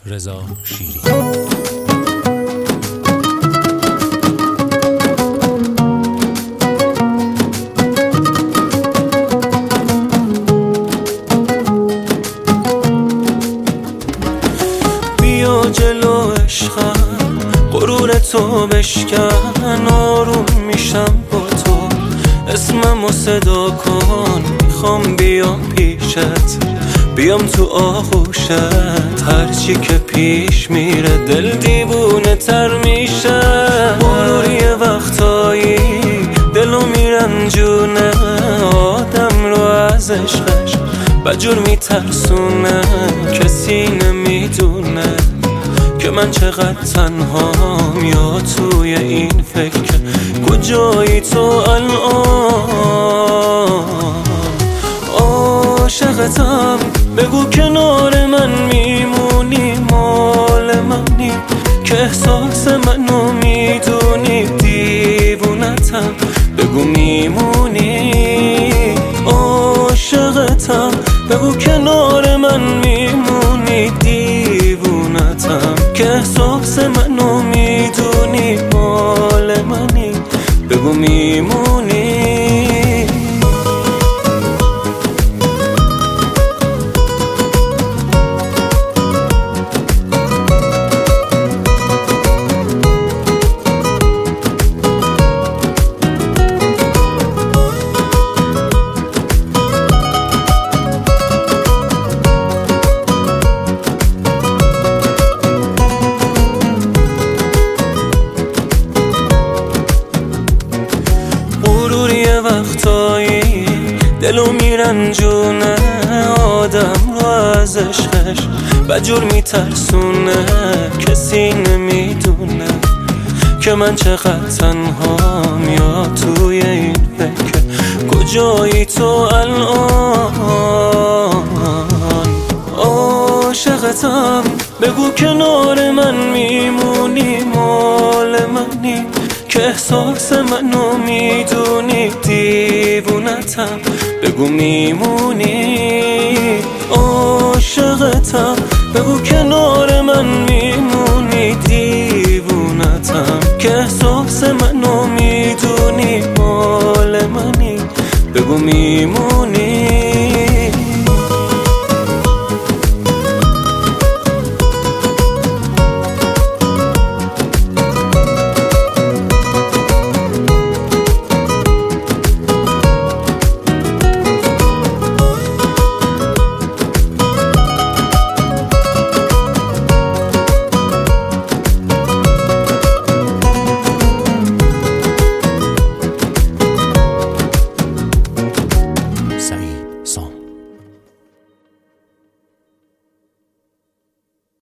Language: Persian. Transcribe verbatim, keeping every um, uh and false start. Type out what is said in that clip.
رضا شیری. بیا جلو عشقم، غرور تو بشکن، آروم میشم با تو، اسممو صدا کن، میخوام بیام پیشت، بیام تو آغوشت، هرچی که پیش میره دل دیوونه تر میشه. غرور یه وقتایی دلو میرنجونه، آدم رو از عشقش بجور میترسونه، کسی نمیدونه که من چقدر تنهام، یا توی این فکر کجایی تو الان. عاشقتم، بگو کنار من میمونی، مال منی که احساس منو میدونی، دیوونتم بگو میمونی. عاشقتم، بگو کنار من میمونی، دیوونتم که احساس منو میدونی، مال منی بگو میمونی. وقتایی دلو میرنجونه، آدم رو از عشقش بجور میترسونه، کسی نمیدونه که من چقدر تنهام، یا توی این فکر کجایی تو الان. عاشقتم، بگو کنار من میمونی، مال منی که احساس منو میدونی، دیوونتم بگو میمونی. عاشقتم، بگو کنار من میمونی، دیوونتم که احساس منو میدونی، مال منی بگو میمونی.